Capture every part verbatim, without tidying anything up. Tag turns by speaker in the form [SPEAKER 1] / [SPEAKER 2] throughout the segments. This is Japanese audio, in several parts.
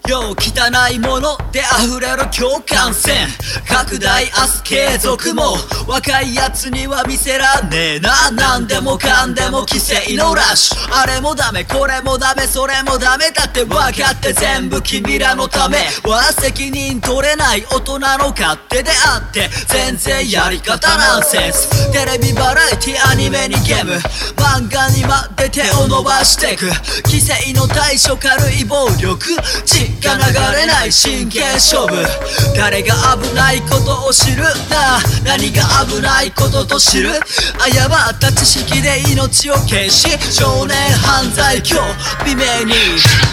[SPEAKER 1] よう汚いもので溢れる共感線拡大明日継続も若いやつには見せらんねえな。何でもかんでも規制のラッシュ、あれもダメこれもダメそれもダメだって分かって全部君らのためは責任取れない大人の勝手であって全然やり方ナンセンス。テレビバラエティアニメにゲーム漫画にまで手を伸ばしてく規制の対処軽い暴力血が流れない真剣勝負。誰が危ないことを知るな、何が危ないことと知る。誤った知識で命を消し少年犯罪今日未明に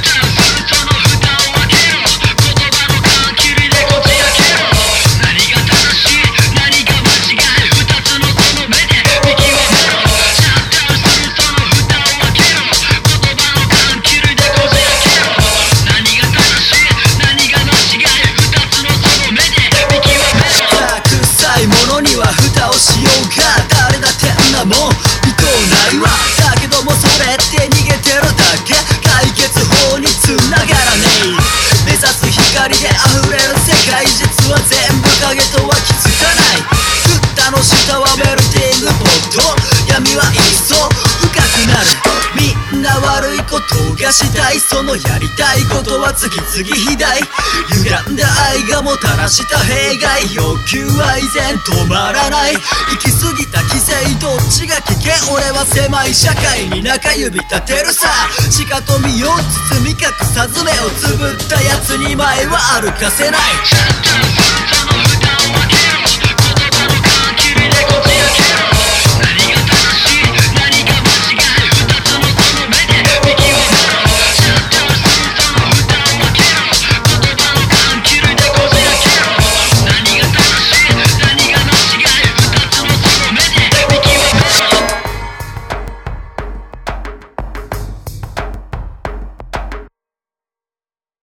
[SPEAKER 1] 光で溢れる世界実は全部影とは気づかない。ブッダの下はメルティングポット闇は一層深くなる。みんな悪いことがしたいそのやりたいことは次々肥大。歪んだ愛がもたらした弊害欲求は依然止まらない。行き過ぎた規制どっちが危険俺は狭い社会に中指立てるさ。しかと身を包み隠さず目をつぶったやつに前は歩かせない。